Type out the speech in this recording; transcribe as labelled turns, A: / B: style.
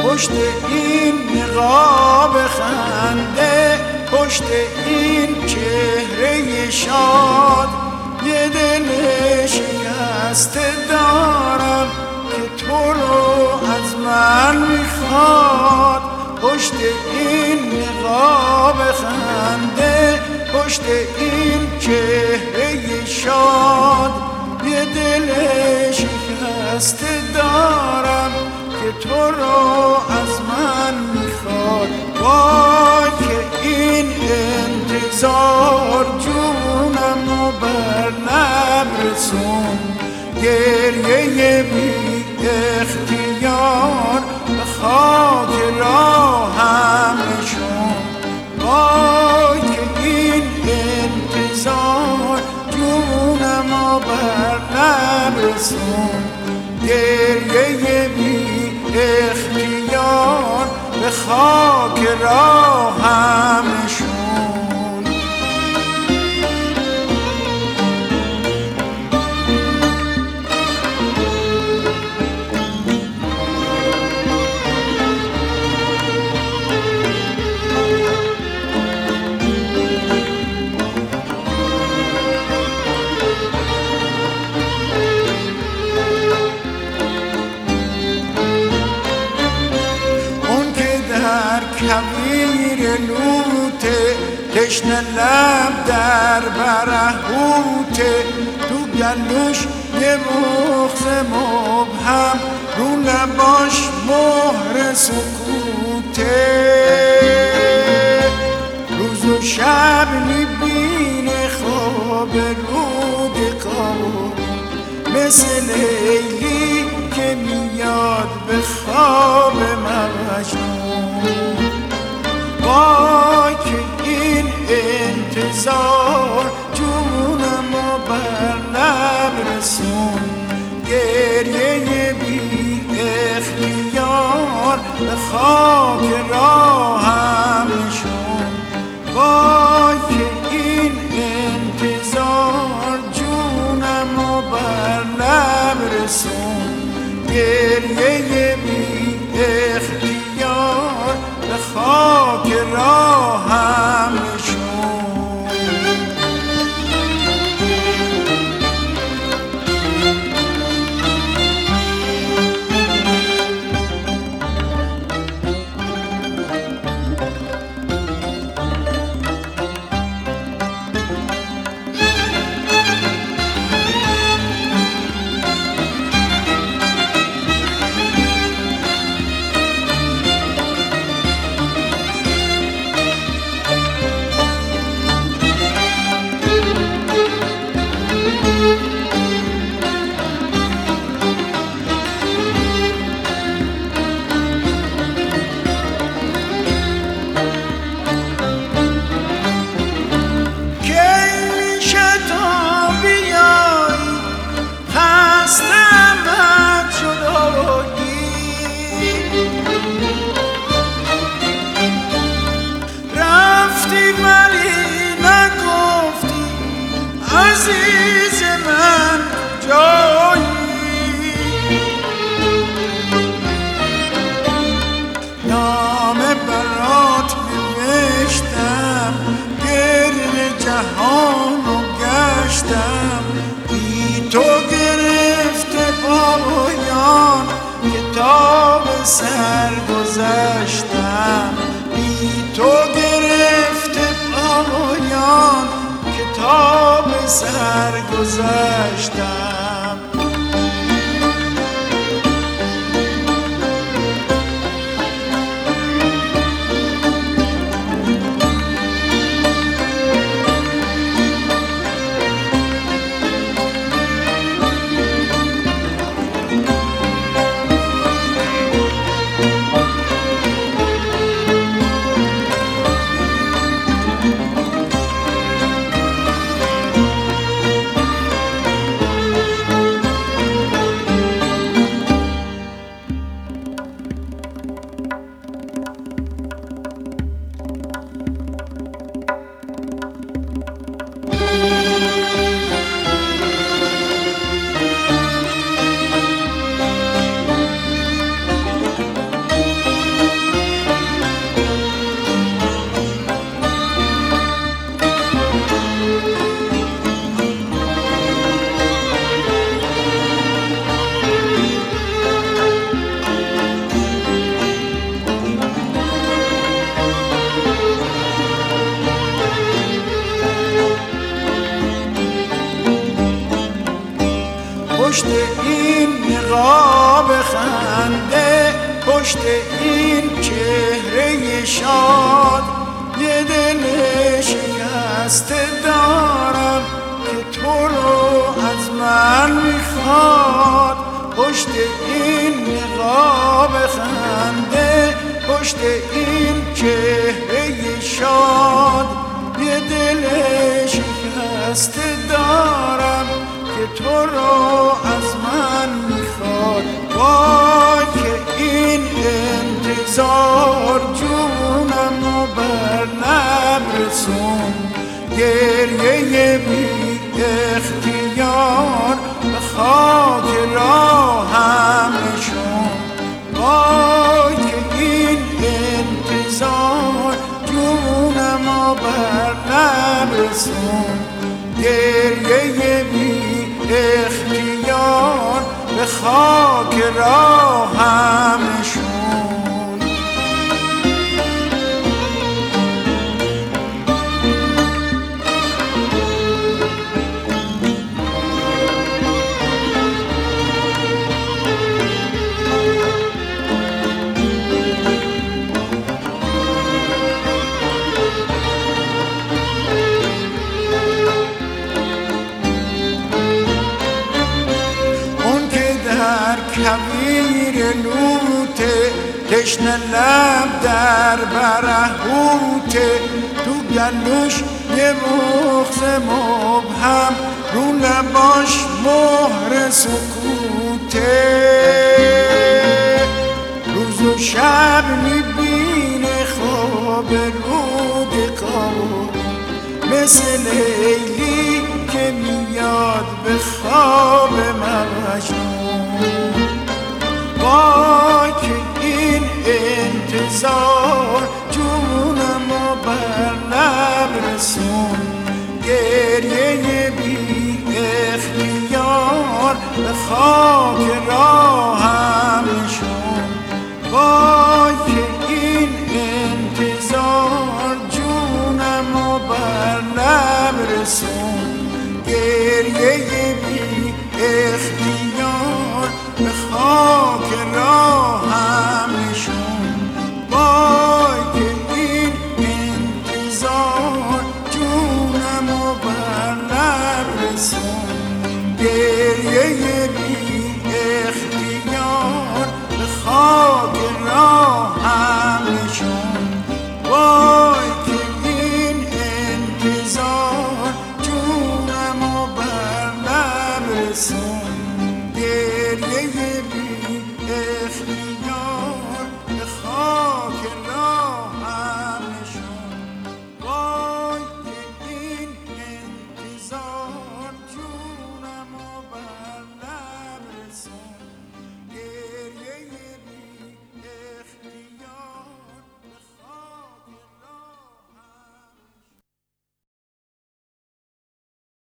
A: پشت این نقاب خنده، پشت این چهره شاد یه دل شکسته دارم که تو رو از من میخواد. پشت این نقاب خنده، پشت این چهره شاد یه دل شکسته دارم که تو رو از من میخواد. وای که این انتظار جونم و بر لب رسون، گریه بی اختیار به خاک راهم نشون. وای که این انتظار جونم و بر لب رسون، گریه بی اختیار به خاک راهم نشون. کویر لوته تشنه لب در برهوته، تو گلوش یه بغض مبهم، رو لباش مهر سکوته. روز و شب میبینه خواب رودکار، مثل لیلی که میاد به خواب مجنون. وای که این انتظار جونم و بر لب رسون، گریه بی اختیار به خاک راهم نشون. وای که این انتظار جونم و بر لب رسون، گریه بی اختیار به خاک راهم نشون. عزیز من جایی، نامه برات نوشتم، گرد جهان و گشتم، بی تو گرفته پایان کتاب سر گذشتم. بی تو گرفته پایان کتاب سر گذشتم. پشت این چهره شاد یه دل شکسته دارم که تو رو از من میخواد. پشت این نقاب خنده، پشت این چهره شاد یه دل شکسته دارم که تو رو از من میخواد. وای که این انتظار جونم و بر لب رسون، گریه بی اختیار به خاک راهم نشون. وای که این انتظار جونم و بر لب رسون، گریه بی اختیار به خاک راهم نشون. کویر لوته تشنه لب در برهوته، تو گلوش یه بغض مبهم، رو لباش مهر سکوته. روز و شب میبینه خواب رودکار، مثل لیلی که میاد به خواب مجنون. وای که این انتظار جونم و بر لب رسون، گریه بی اختیار به خواب